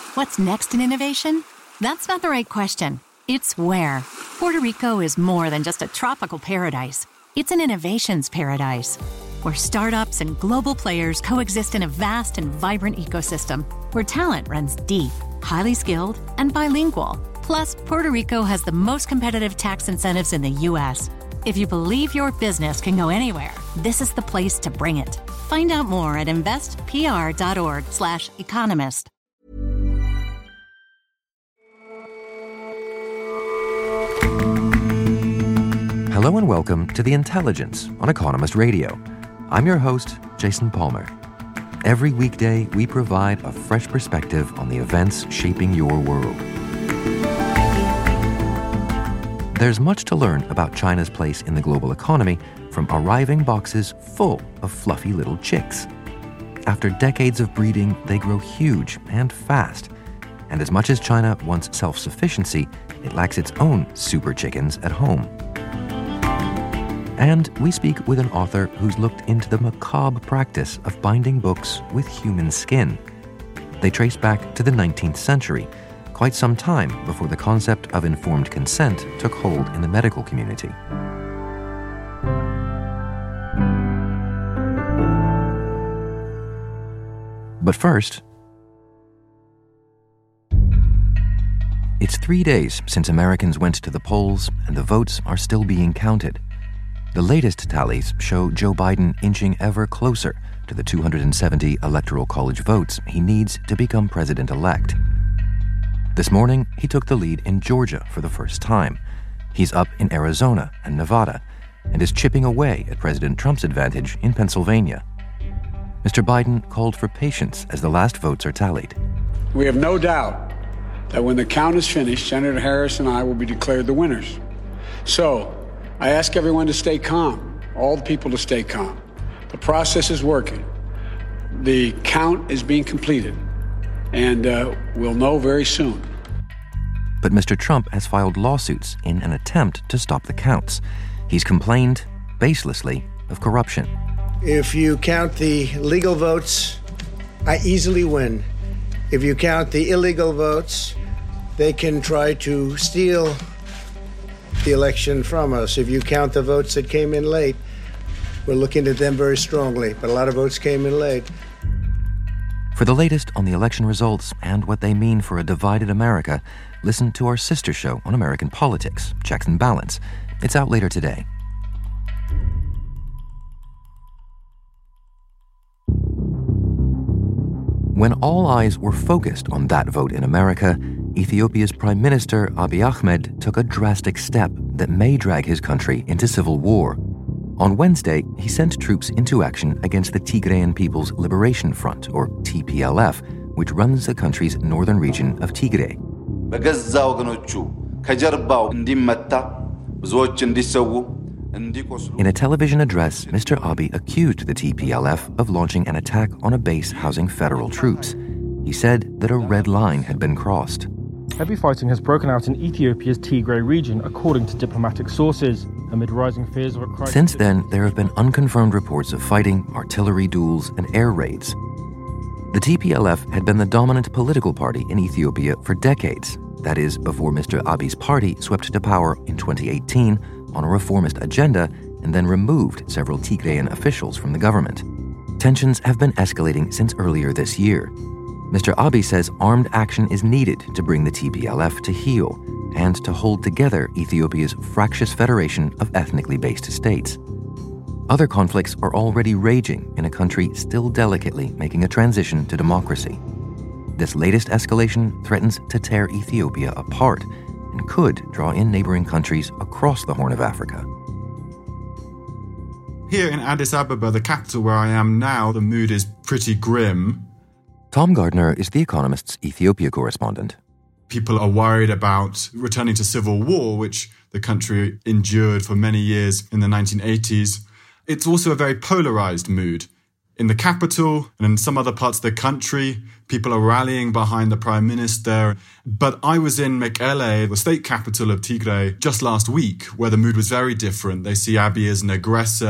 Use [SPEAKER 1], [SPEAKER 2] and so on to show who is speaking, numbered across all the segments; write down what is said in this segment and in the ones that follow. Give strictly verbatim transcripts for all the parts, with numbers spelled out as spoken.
[SPEAKER 1] What's next in innovation? That's not the right question. It's where. Puerto Rico is more than just a tropical paradise. It's an innovations paradise, where startups and global players coexist in a vast and vibrant ecosystem, where talent runs deep, highly skilled, and bilingual. Plus, Puerto Rico has the most competitive tax incentives in the U S. If you believe your business can go anywhere, this is the place to bring it. Find out more at investpr.org slash economist.
[SPEAKER 2] Hello and welcome to The Intelligence on Economist Radio. I'm your host, Jason Palmer. Every weekday, we provide a fresh perspective on the events shaping your world. There's much to learn about China's place in the global economy from arriving boxes full of fluffy little chicks. After decades of breeding, they grow huge and fast. And as much as China wants self-sufficiency, it lacks its own super chickens at home. And we speak with an author who's looked into the macabre practice of binding books with human skin. They trace back to the nineteenth century, quite some time before the concept of informed consent took hold in the medical community. But first, it's three days since Americans went to the polls, and the votes are still being counted. The latest tallies show Joe Biden inching ever closer to the two hundred seventy Electoral College votes he needs to become president-elect. This morning, he took the lead in Georgia for the first time. He's up in Arizona and Nevada, and is chipping away at President Trump's advantage in Pennsylvania. Mister Biden called for patience as the last votes are tallied.
[SPEAKER 3] We have no doubt that when the count is finished, Senator Harris and I will be declared the winners. So, I ask everyone to stay calm, all the people to stay calm. The process is working. The count is being completed, and uh, we'll know very soon.
[SPEAKER 2] But Mister Trump has filed lawsuits in an attempt to stop the counts. He's complained, baselessly, of corruption.
[SPEAKER 4] If you count the legal votes, I easily win. If you count the illegal votes, they can try to steal the election from us. If you count the votes that came in late, we're looking at them very strongly, but a lot of votes came in late.
[SPEAKER 2] For the latest on the election results and what they mean for a divided America, listen to our sister show on American politics, Checks and Balance. It's out later today. When all eyes were focused on that vote in America, Ethiopia's Prime Minister Abiy Ahmed took a drastic step that may drag his country into civil war. On Wednesday, he sent troops into action against the Tigrayan People's Liberation Front, or T P L F, which runs the country's northern region of Tigray. In a television address, Mister Abiy accused the T P L F of launching an attack on a base housing federal troops. He said that a red line had been crossed.
[SPEAKER 5] Heavy fighting has broken out in Ethiopia's Tigray region, according to diplomatic sources, amid rising fears of a crisis.
[SPEAKER 2] Since then, there have been unconfirmed reports of fighting, artillery duels, and air raids. The T P L F had been the dominant political party in Ethiopia for decades. That is, before Mister Abiy's party swept to power in twenty eighteen on a reformist agenda and then removed several Tigrayan officials from the government. Tensions have been escalating since earlier this year. Mister Abiy says armed action is needed to bring the T P L F to heel and to hold together Ethiopia's fractious federation of ethnically based states. Other conflicts are already raging in a country still delicately making a transition to democracy. This latest escalation threatens to tear Ethiopia apart and could draw in neighboring countries across the Horn of Africa.
[SPEAKER 6] Here in Addis Ababa, the capital where I am now, the mood is pretty grim.
[SPEAKER 2] Tom Gardner is The Economist's Ethiopia correspondent.
[SPEAKER 6] People are worried about returning to civil war, which the country endured for many years in the nineteen eighties. It's also a very polarized mood. In the capital and in some other parts of the country, people are rallying behind the prime minister. But I was in Mekelle, the state capital of Tigray, just last week, where the mood was very different. They see Abiy as an aggressor.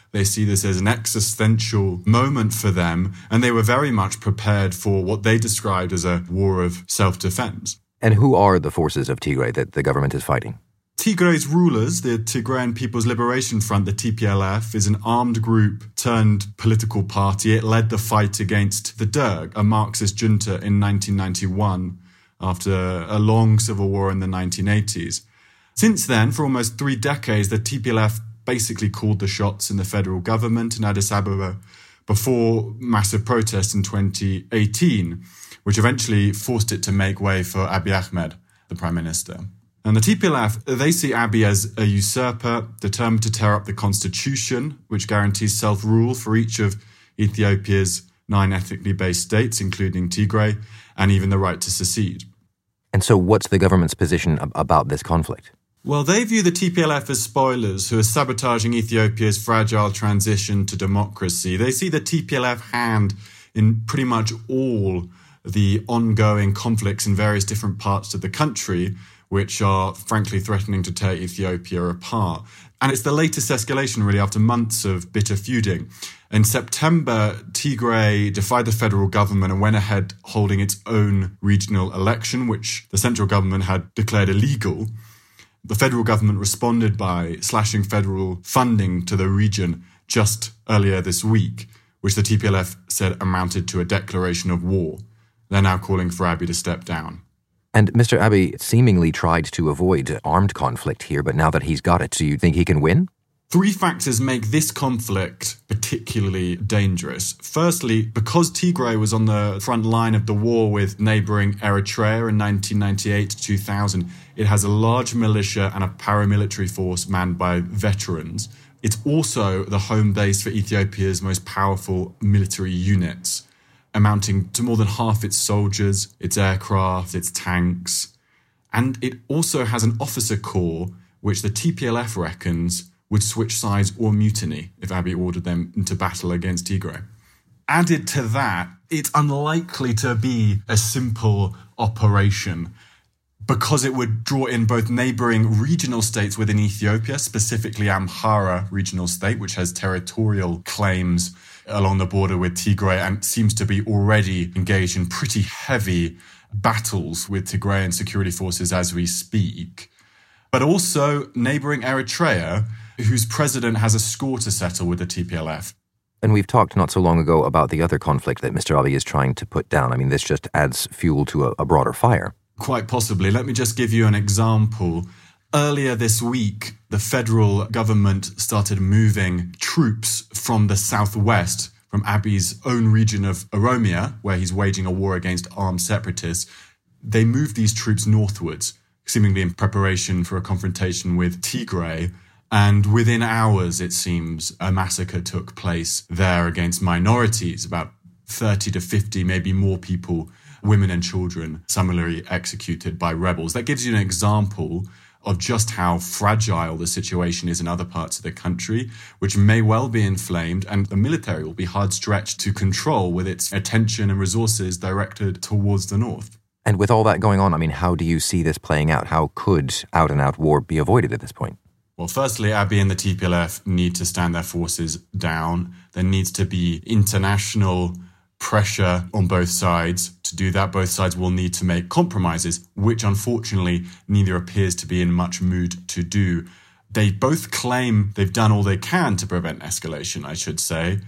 [SPEAKER 6] They see this as an existential moment for them, and they were very much prepared for what they described as a war of self-defense.
[SPEAKER 2] And who are the forces of Tigray that the government is fighting?
[SPEAKER 6] Tigray's rulers, the Tigrayan People's Liberation Front, the T P L F, is an armed group turned political party. It led the fight against the Derg, a Marxist junta, in nineteen ninety-one, after a long civil war in the nineteen eighties. Since then, for almost three decades, the T P L F basically called the shots in the federal government in Addis Ababa before massive protests in twenty eighteen, which eventually forced it to make way for Abiy Ahmed, the prime minister. And the T P L F, they see Abiy as a usurper, determined to tear up the constitution, which guarantees self-rule for each of Ethiopia's nine ethnically based states, including Tigray, and even the right to secede.
[SPEAKER 2] And so what's the government's position ab- about this conflict?
[SPEAKER 6] Well, they view the T P L F as spoilers who are sabotaging Ethiopia's fragile transition to democracy. They see the T P L F hand in pretty much all the ongoing conflicts in various different parts of the country, which are frankly threatening to tear Ethiopia apart. And it's the latest escalation, really, after months of bitter feuding. In September, Tigray defied the federal government and went ahead holding its own regional election, which the central government had declared illegal. The federal government responded by slashing federal funding to the region just earlier this week, which the T P L F said amounted to a declaration of war. They're now calling for Abiy to step down.
[SPEAKER 2] And Mister Abiy seemingly tried to avoid armed conflict here, but now that he's got it, do you think he can win?
[SPEAKER 6] Three factors make this conflict particularly dangerous. Firstly, because Tigray was on the front line of the war with neighbouring Eritrea in nineteen ninety-eight to two thousand, it has a large militia and a paramilitary force manned by veterans. It's also the home base for Ethiopia's most powerful military units, amounting to more than half its soldiers, its aircraft, its tanks. And it also has an officer corps, which the T P L F reckons would switch sides or mutiny if Abiy ordered them into battle against Tigray. Added to that, it's unlikely to be a simple operation because it would draw in both neighbouring regional states within Ethiopia, specifically Amhara regional state, which has territorial claims along the border with Tigray and seems to be already engaged in pretty heavy battles with Tigrayan security forces as we speak. But also neighbouring Eritrea, whose president has a score to settle with the T P L F.
[SPEAKER 2] And we've talked not so long ago about the other conflict that Mister Abiy is trying to put down. I mean, this just adds fuel to a, a broader fire.
[SPEAKER 6] Quite possibly. Let me just give you an example. Earlier this week, the federal government started moving troops from the southwest, from Abiy's own region of Oromia, where he's waging a war against armed separatists. They moved these troops northwards, seemingly in preparation for a confrontation with Tigray. And within hours, it seems, a massacre took place there against minorities, about thirty to fifty, maybe more people, women and children, summarily executed by rebels. That gives you an example of just how fragile the situation is in other parts of the country, which may well be inflamed, and the military will be hard stretched to control with its attention and resources directed towards the north.
[SPEAKER 2] And with all that going on, I mean, how do you see this playing out? How could out-and-out war be avoided at this point?
[SPEAKER 6] Well, firstly, Abiy and the T P L F need to stand their forces down. There needs to be international pressure on both sides. To do that, both sides will need to make compromises, which unfortunately neither appears to be in much mood to do. They both claim they've done all they can to prevent escalation, I should say,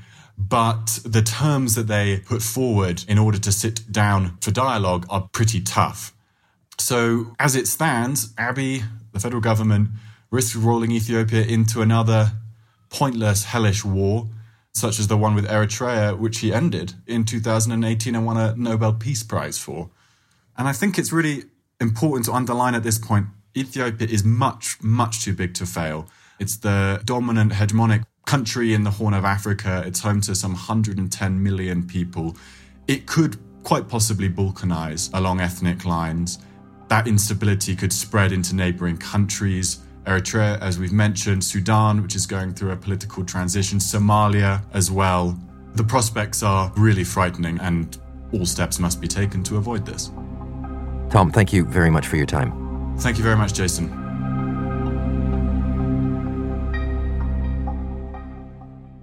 [SPEAKER 6] but the terms that they put forward in order to sit down for dialogue are pretty tough. So as it stands, Abiy, the federal government, risks rolling Ethiopia into another pointless, hellish war, such as the one with Eritrea, which he ended in two thousand eighteen and won a Nobel Peace Prize for. And I think it's really important to underline at this point, Ethiopia is much, much too big to fail. It's the dominant, hegemonic country in the Horn of Africa. It's home to some one hundred ten million people. It could quite possibly balkanize along ethnic lines. That instability could spread into neighboring countries. Eritrea, as we've mentioned, Sudan, which is going through a political transition, Somalia as well. The prospects are really frightening, and all steps must be taken to avoid this.
[SPEAKER 2] Tom, thank you very much for your time.
[SPEAKER 6] Thank you very much, Jason.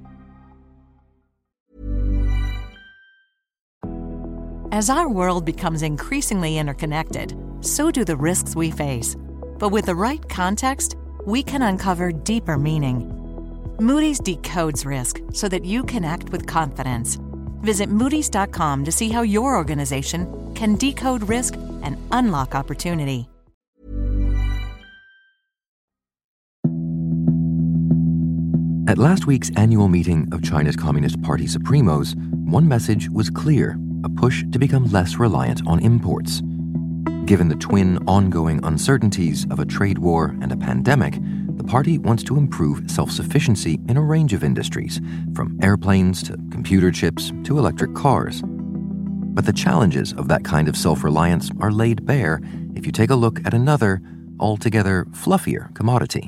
[SPEAKER 1] As our world becomes increasingly interconnected, so do the risks we face. But with the right context, we can uncover deeper meaning. Moody's decodes risk so that you can act with confidence. Visit Moody's dot com to see how your organization can decode risk and unlock opportunity.
[SPEAKER 2] At last week's annual meeting of China's Communist Party Supremos, one message was clear: a push to become less reliant on imports. Given the twin ongoing uncertainties of a trade war and a pandemic, the party wants to improve self-sufficiency in a range of industries, from airplanes to computer chips to electric cars. But the challenges of that kind of self-reliance are laid bare if you take a look at another, altogether fluffier commodity.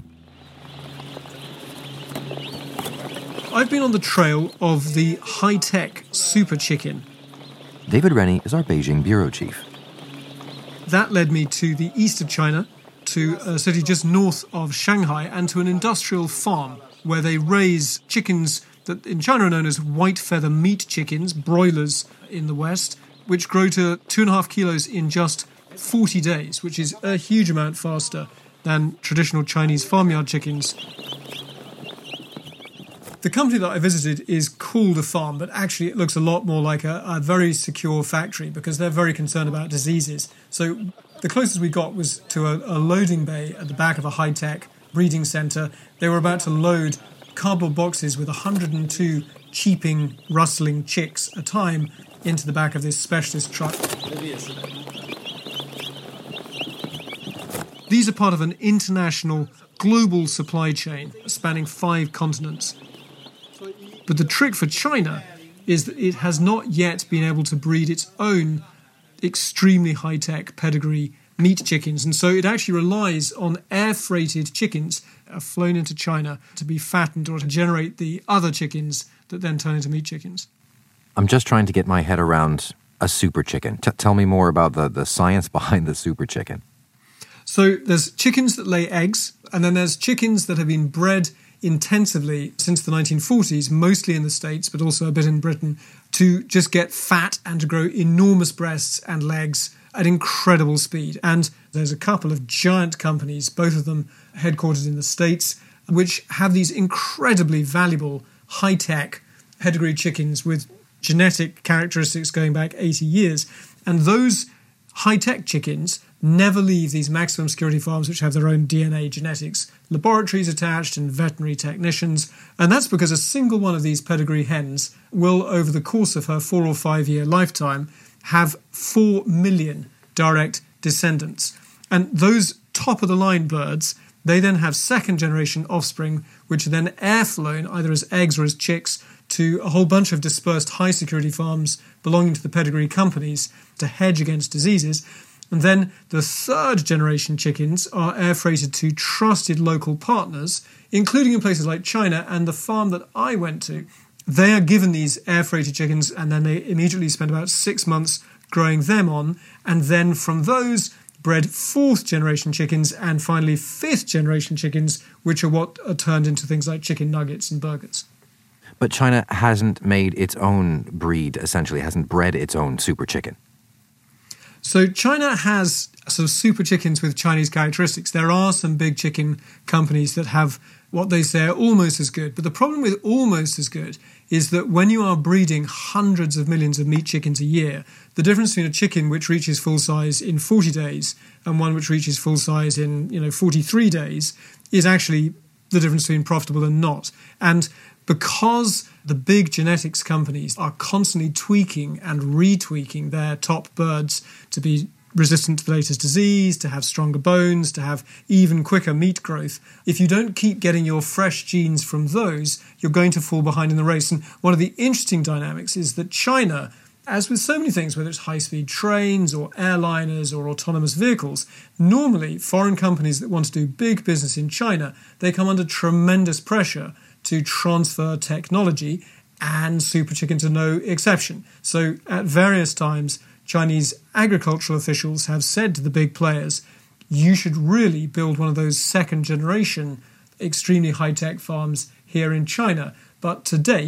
[SPEAKER 7] I've been on the trail of the high-tech super chicken.
[SPEAKER 2] David Rennie is our Beijing bureau chief.
[SPEAKER 7] That led me to the east of China, to a city just north of Shanghai, and to an industrial farm where they raise chickens that in China are known as white feather meat chickens, broilers in the West, which grow to two and a half kilos in just forty days, which is a huge amount faster than traditional Chinese farmyard chickens. The company that I visited is called a farm, but actually it looks a lot more like a, a very secure factory because they're very concerned about diseases. So the closest we got was to a, a loading bay at the back of a high-tech breeding centre. They were about to load cardboard boxes with one hundred two cheeping, rustling chicks a time into the back of this specialist truck. These are part of an international, global supply chain spanning five continents. But the trick for China is that it has not yet been able to breed its own extremely high-tech pedigree meat chickens. And so it actually relies on air-freighted chickens are flown into China to be fattened or to generate the other chickens that then turn into meat chickens.
[SPEAKER 2] I'm just trying to get my head around a super chicken. T- tell me more about the, the science behind the super chicken.
[SPEAKER 7] So there's chickens that lay eggs, and then there's chickens that have been bred intensively since the nineteen forties, mostly in the States, but also a bit in Britain, to just get fat and to grow enormous breasts and legs at incredible speed. And there's a couple of giant companies, both of them headquartered in the States, which have these incredibly valuable, high-tech pedigree chickens with genetic characteristics going back eighty years. And those high-tech chickens never leave these maximum security farms which have their own D N A genetics laboratories attached and veterinary technicians. And that's because a single one of these pedigree hens will, over the course of her four or five year lifetime, have four million direct descendants. And those top-of-the-line birds, they then have second-generation offspring, which are then air-flown, either as eggs or as chicks, to a whole bunch of dispersed high-security farms belonging to the pedigree companies to hedge against diseases. And then the third-generation chickens are air-freighted to trusted local partners, including in places like China and the farm that I went to. They are given these air-freighted chickens, and then they immediately spend about six months growing them on, and then from those bred fourth-generation chickens and finally fifth-generation chickens, which are what are turned into things like chicken nuggets and burgers.
[SPEAKER 2] But China hasn't made its own breed, essentially, hasn't bred its own super chicken.
[SPEAKER 7] So China has sort of super chickens with Chinese characteristics. There are some big chicken companies that have what they say are almost as good. But the problem with almost as good is that when you are breeding hundreds of millions of meat chickens a year, the difference between a chicken which reaches full size in forty days and one which reaches full size in, you know, forty-three days is actually the difference between profitable and not. And because the big genetics companies are constantly tweaking and retweaking their top birds to be resistant to the latest disease, to have stronger bones, to have even quicker meat growth, if you don't keep getting your fresh genes from those, you're going to fall behind in the race. And one of the interesting dynamics is that China, as with so many things, whether it's high-speed trains or airliners or autonomous vehicles, normally foreign companies that want to do big business in China, they come under tremendous pressure to transfer technology, and super chickens are no exception. So at various times, Chinese agricultural officials have said to the big players, you should really build one of those second-generation, extremely high-tech farms here in China. But to date,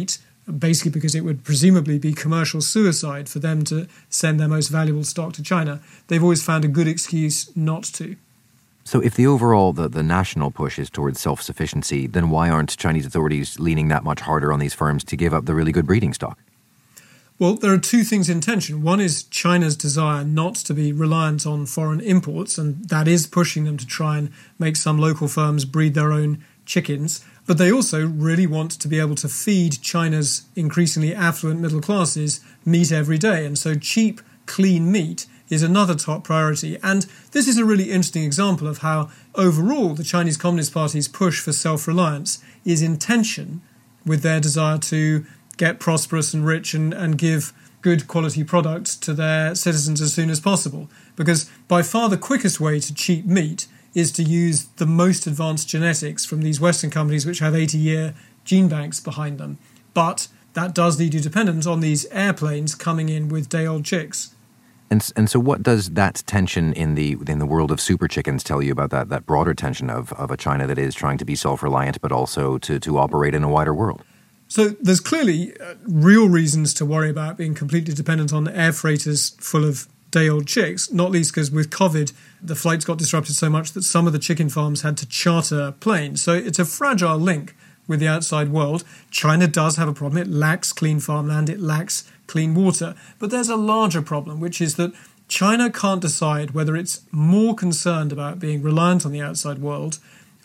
[SPEAKER 7] basically because it would presumably be commercial suicide for them to send their most valuable stock to China. They've always found a good excuse not to.
[SPEAKER 2] So if the overall, the, the national push is towards self-sufficiency, then why aren't Chinese authorities leaning that much harder on these firms to give up the really good breeding stock?
[SPEAKER 7] Well, there are two things in tension. One is China's desire not to be reliant on foreign imports, and that is pushing them to try and make some local firms breed their own chickens. But they also really want to be able to feed China's increasingly affluent middle classes meat every day. And so cheap, clean meat is another top priority. And this is a really interesting example of how overall the Chinese Communist Party's push for self-reliance is in tension with their desire to get prosperous and rich and, and give good quality products to their citizens as soon as possible. Because by far the quickest way to cheap meat is to use the most advanced genetics from these Western companies which have eighty-year gene banks behind them. But that does lead you dependent on these airplanes coming in with day-old chicks.
[SPEAKER 2] And and so what does that tension in the in the world of super chickens tell you about that, that broader tension of, of a China that is trying to be self-reliant but also to, to operate in a wider world?
[SPEAKER 7] So there's clearly uh, real reasons to worry about being completely dependent on air freighters full of day-old chicks, not least because with COVID, the flights got disrupted so much that some of the chicken farms had to charter planes. So it's a fragile link with the outside world. China does have a problem. It lacks clean farmland. It lacks clean water. But there's a larger problem, which is that China can't decide whether it's more concerned about being reliant on the outside world,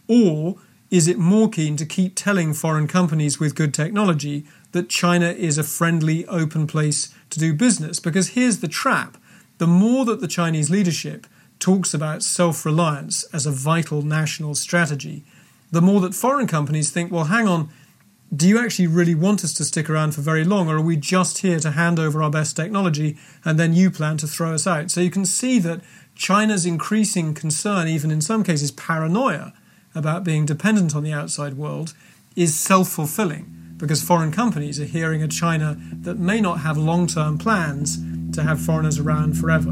[SPEAKER 7] or is it more keen to keep telling foreign companies with good technology that China is a friendly, open place to do business? Because here's the trap. The more that the Chinese leadership talks about self-reliance as a vital national strategy, the more that foreign companies think, well, hang on, do you actually really want us to stick around for very long, or are we just here to hand over our best technology and then you plan to throw us out? So you can see that China's increasing concern, even in some cases paranoia, about being dependent on the outside world is self-fulfilling, because foreign companies are hearing a China that may not have long-term plans to have foreigners around forever.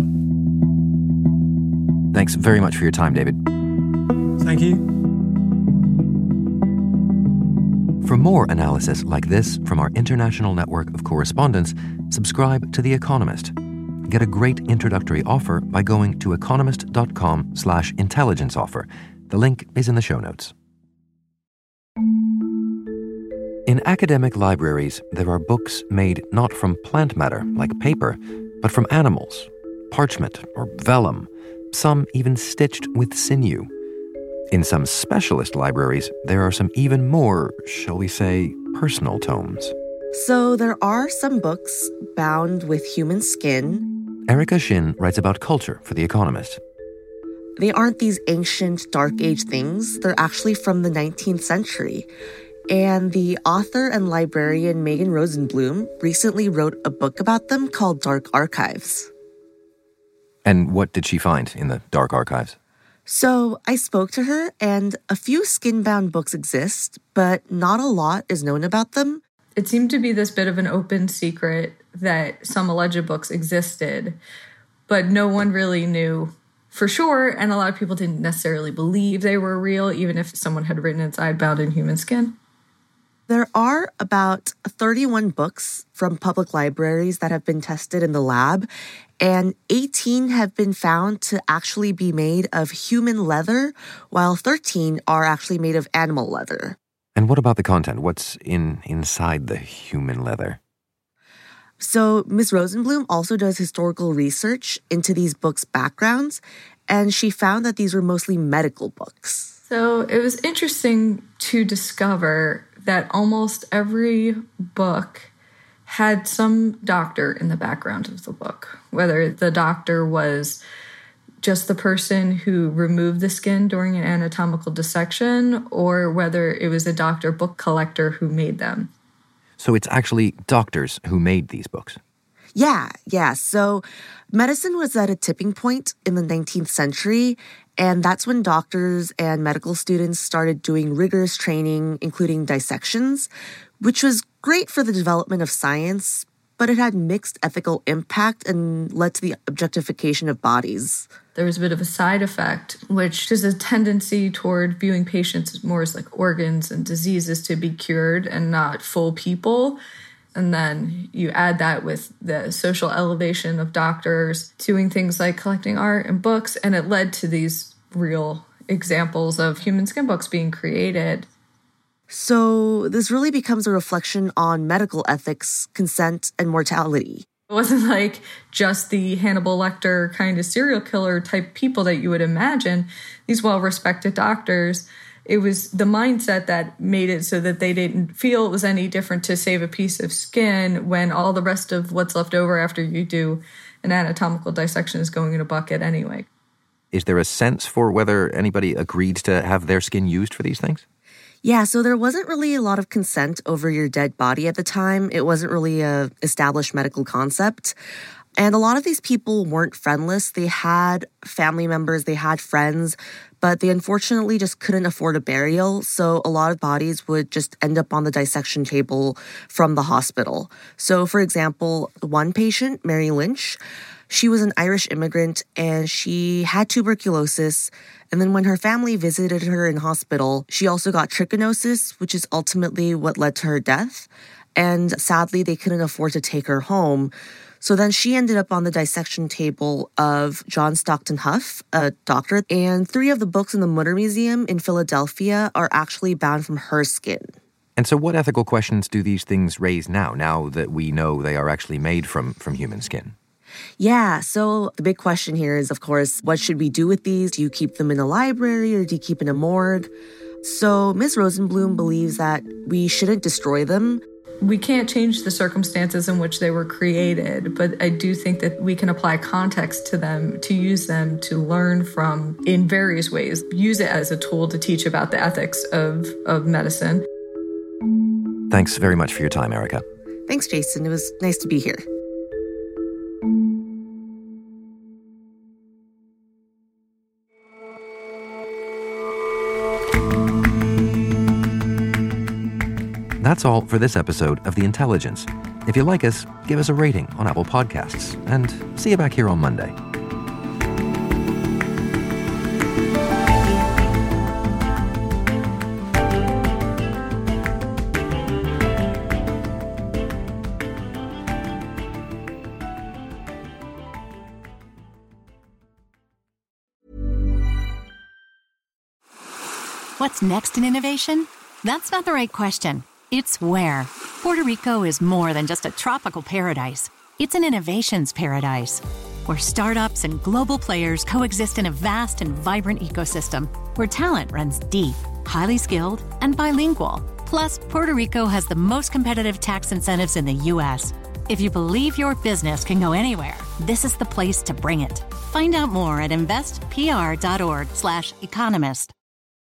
[SPEAKER 2] Thanks very much for your time, David.
[SPEAKER 7] Thank you.
[SPEAKER 2] For more analysis like this from our international network of correspondents, subscribe to The Economist. Get a great introductory offer by going to economist.com slash intelligence offer. The link is in the show notes. In academic libraries, there are books made not from plant matter, like paper, but from animals, parchment or vellum, some even stitched with sinew. In some specialist libraries, there are some even more, shall we say, personal tomes.
[SPEAKER 8] So there are some books bound with human skin.
[SPEAKER 2] Erica Shin writes about culture for The Economist.
[SPEAKER 8] They aren't these ancient Dark Age things. They're actually from the nineteenth century. And the author and librarian Megan Rosenblum recently wrote a book about them called Dark Archives.
[SPEAKER 2] And what did she find in the Dark Archives?
[SPEAKER 8] So I spoke to her, and a few skin-bound books exist, but not a lot is known about them.
[SPEAKER 9] It seemed to be this bit of an open secret that some alleged books existed, but no one really knew for sure, and a lot of people didn't necessarily believe they were real, even if someone had written inside bound in human skin.
[SPEAKER 8] There are about thirty-one books from public libraries that have been tested in the lab, and eighteen have been found to actually be made of human leather, while thirteen are actually made of animal leather.
[SPEAKER 2] And what about the content? What's in inside the human leather?
[SPEAKER 8] So Miz Rosenblum also does historical research into these books' backgrounds, and she found that these were mostly medical books.
[SPEAKER 9] So it was interesting to discover that almost every book had some doctor in the background of the book, whether the doctor was just the person who removed the skin during an anatomical dissection, or whether it was a doctor book collector who made them.
[SPEAKER 2] So it's actually doctors who made these books?
[SPEAKER 8] Yeah, yeah. So medicine was at a tipping point in the nineteenth century, and that's when doctors and medical students started doing rigorous training, including dissections, which was great for the development of science, but it had mixed ethical impact and led to the objectification of bodies.
[SPEAKER 9] There was a bit of a side effect, which is a tendency toward viewing patients more as like organs and diseases to be cured and not full people. And then you add that with the social elevation of doctors doing things like collecting art and books, and it led to these real examples of human skin books being created.
[SPEAKER 8] So this really becomes a reflection on medical ethics, consent, and mortality.
[SPEAKER 9] It wasn't like just the Hannibal Lecter kind of serial killer type people that you would imagine, these well-respected doctors. It was the mindset that made it so that they didn't feel it was any different to save a piece of skin when all the rest of what's left over after you do an anatomical dissection is going in a bucket anyway.
[SPEAKER 2] Is there a sense for whether anybody agreed to have their skin used for these things?
[SPEAKER 8] Yeah, so there wasn't really a lot of consent over your dead body at the time. It wasn't really a established medical concept. And a lot of these people weren't friendless. They had family members, they had friends, but they unfortunately just couldn't afford a burial. So a lot of bodies would just end up on the dissection table from the hospital. So for example, one patient, Mary Lynch, she was an Irish immigrant and she had tuberculosis. And then when her family visited her in hospital, she also got trichinosis, which is ultimately what led to her death. And sadly, they couldn't afford to take her home. So then she ended up on the dissection table of John Stockton Huff, a doctor. And three of the books in the Mutter Museum in Philadelphia are actually bound from her skin.
[SPEAKER 2] And so what ethical questions do these things raise now, now that we know they are actually made from, from human skin?
[SPEAKER 8] Yeah, so the big question here is, of course, what should we do with these? Do you keep them in a library or do you keep in a morgue? So Miz Rosenblum believes that we shouldn't destroy them.
[SPEAKER 9] We can't change the circumstances in which they were created, but I do think that we can apply context to them, to use them to learn from in various ways. Use it as a tool to teach about the ethics of, of medicine.
[SPEAKER 2] Thanks very much for your time, Erica.
[SPEAKER 8] Thanks, Jason. It was nice to be here.
[SPEAKER 2] That's all for this episode of The Intelligence. If you like us, give us a rating on Apple Podcasts, and see you back here on Monday.
[SPEAKER 1] What's next in innovation? That's not the right question. It's where. Puerto Rico is more than just a tropical paradise. It's an innovations paradise, where startups and global players coexist in a vast and vibrant ecosystem, where talent runs deep, highly skilled, and bilingual. Plus, Puerto Rico has the most competitive tax incentives in the U S. If you believe your business can go anywhere, this is the place to bring it. Find out more at investpr.org slash economist.